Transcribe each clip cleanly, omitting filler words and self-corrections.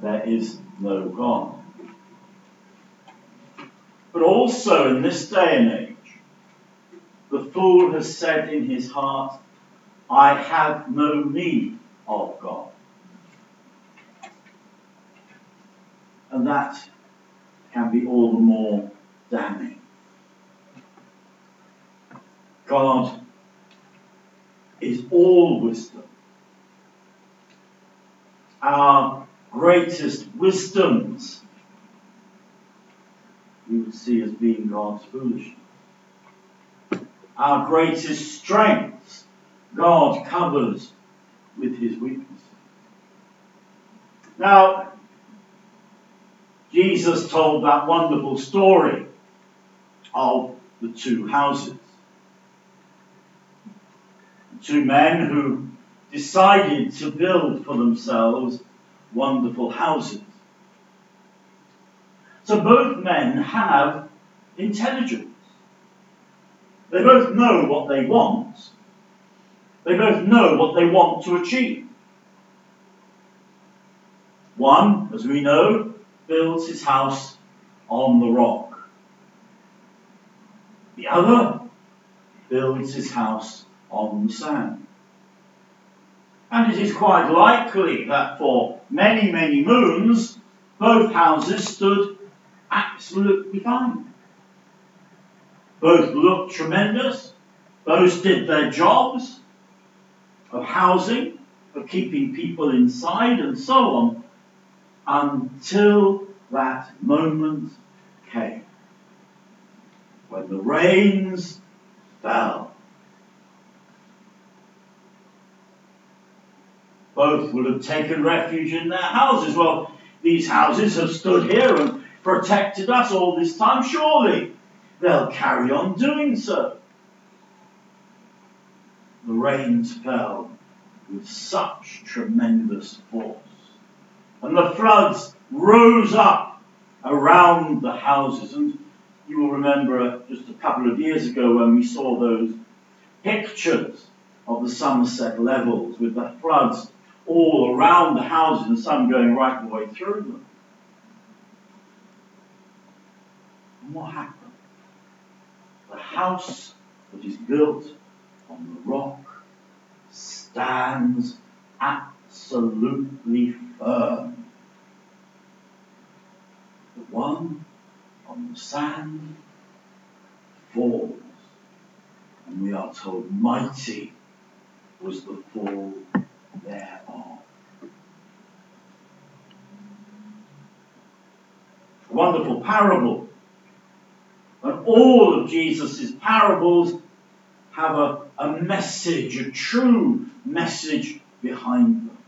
there is no God. But also in this day and age, the fool has said in his heart, I have no need of God. And that can be all the more damning. God is all wisdom. Our greatest wisdoms we would see as being God's foolishness. Our greatest strengths God covers with his weakness. Now, Jesus told that wonderful story of the two houses. Two men who decided to build for themselves wonderful houses. So both men have intelligence. They both know what they want. They both know what they want to achieve. One, as we know, builds his house on the rock. The other builds his house on the sand. And it is quite likely that for many, many moons, both houses stood absolutely fine. Both looked tremendous. Both did their jobs of housing, of keeping people inside and so on, until that moment came when the rains fell. Both would have taken refuge in their houses. Well, these houses have stood here and protected us all this time. Surely they'll carry on doing so. The rains fell with such tremendous force, and the floods rose up around the houses. And you will remember just a couple of years ago when we saw those pictures of the Somerset levels with the floods all around the houses and some going right the way through them. And what happened? The house that is built on the rock stands absolutely firm. The one on the sand falls, and we are told mighty was the fall thereof. A wonderful parable. And all of Jesus' parables have a message, a true message behind them.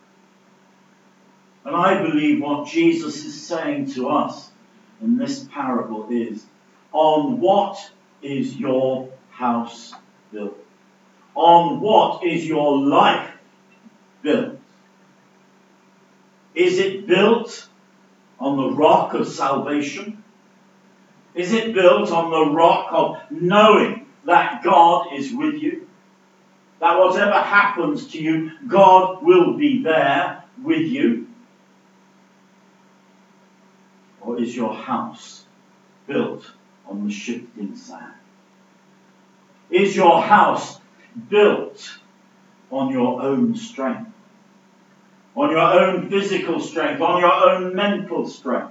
And I believe what Jesus is saying to us in this parable is, on what is your house built? On what is your life built? Is it built on the rock of salvation? Is it built on the rock of knowing that God is with you? That whatever happens to you, God will be there with you? Or is your house built on the shifting sand? Is your house built on your own strength? On your own physical strength? On your own mental strength?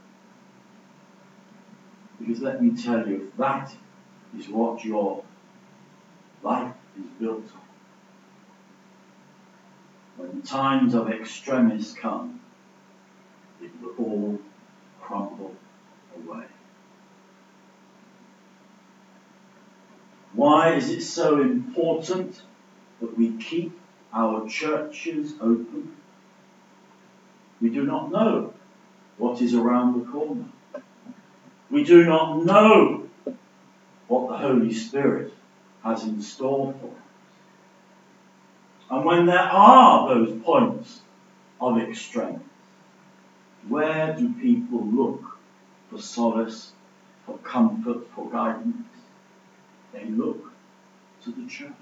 Because let me tell you, if that is what your life is built on, when times of extremis come, it will all crumble away. Why is it so important that we keep our churches open? We do not know what is around the corner. We do not know what the Holy Spirit has in store for us. And when there are those points of extremis, where do people look for solace, for comfort, for guidance? They look to the church.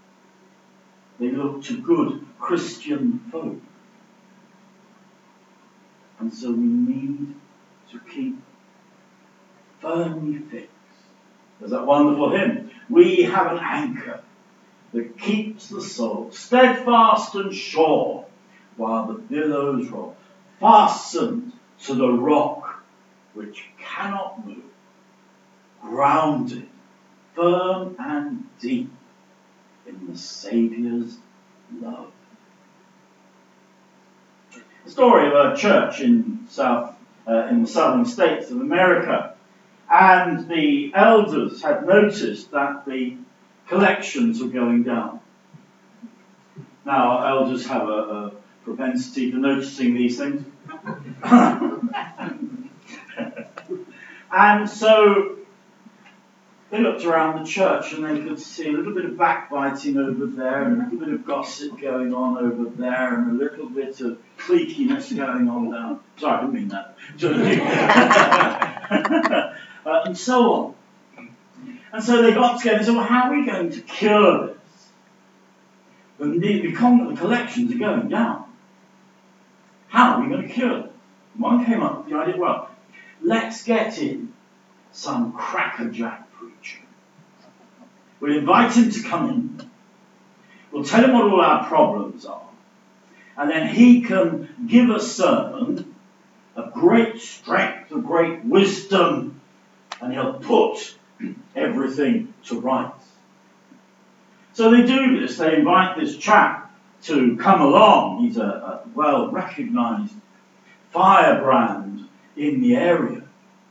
They look to good Christian folk. And so we need to keep firmly fixed. There's that wonderful hymn. We have an anchor that keeps the soul steadfast and sure while the billows roll, fastened to the rock which cannot move, grounded firm and deep in the Saviour's love. The story of a church in the southern states of America, and the elders had noticed that the collections were going down. Now, our elders have a propensity for noticing these things. And so they looked around the church and they could see a little bit of backbiting over there, and a little bit of gossip going on over there, and a little bit of cliqueiness going on down. Sorry, I didn't mean that. And so on. And so they got together and said, well, how are we going to cure this? The collections are going down. How are we going to cure this? One came up with the idea, well, let's get in some crackerjack preacher. We'll invite him to come in. We'll tell him what all our problems are. And then he can give a sermon of great strength, of great wisdom, and he'll put everything to rights. So they do this. They invite this chap to come along. He's a well-recognised firebrand in the area.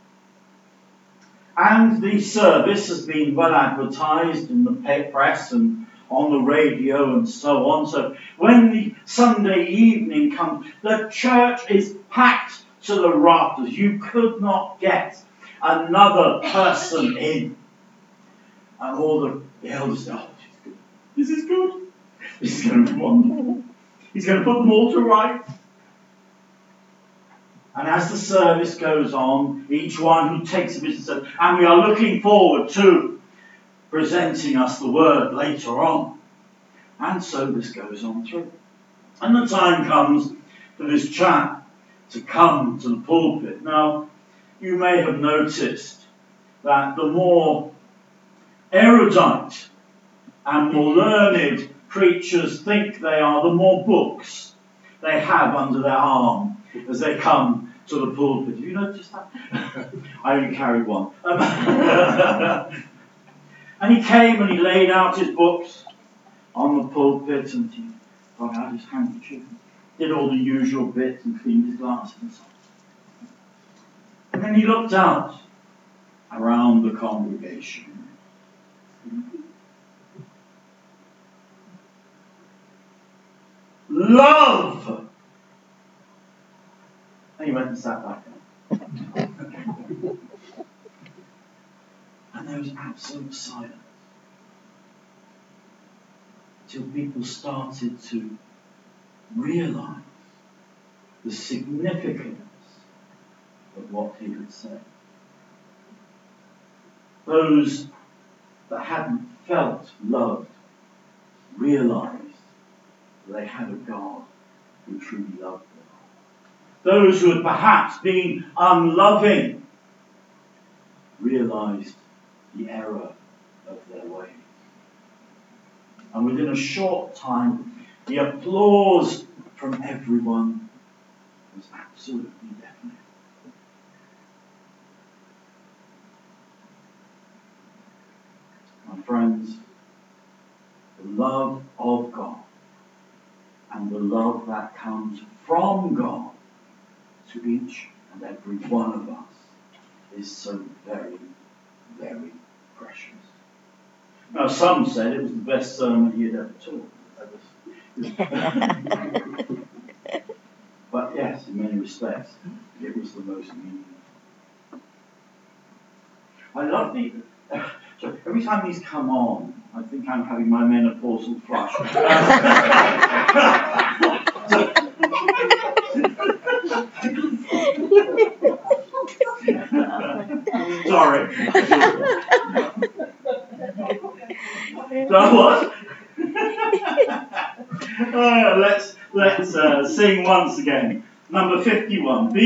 And the service has been well advertised in the press and on the radio and so on. So when the Sunday evening comes, the church is packed to the rafters. You could not get another person in. And all the elders say, oh, this is good. This is going to be wonderful. He's going to put them all to rights. And as the service goes on, each one who takes a business says, and we are looking forward to presenting us the word later on. And so this goes on through. And the time comes for this chap to come to the pulpit. Now, you may have noticed that the more erudite and more learned preachers think they are, the more books they have under their arm as they come to the pulpit. Have you noticed that? I only carry one. And he came and he laid out his books on the pulpit, and he got out his handkerchief, did all the usual bits and cleaned his glasses and so on. And then he looked out around the congregation. Love! And he went and sat back down. And there was absolute silence. Till people started to realise the significance of what he had said. Those that hadn't felt loved realised that they had a God who truly loved them. Those who had perhaps been unloving realised the error of their ways. And within a short time, the applause from everyone was absolutely deafening. My friends, the love of God and the love that comes from God to each and every one of us is so very, very precious. Now, some said it was the best sermon he had ever taught. But yes, in many respects, it was the most meaningful. I love the... So every time these come on, I think I'm having my menopausal flush. Sorry. So what? Let's sing once again. Number 51.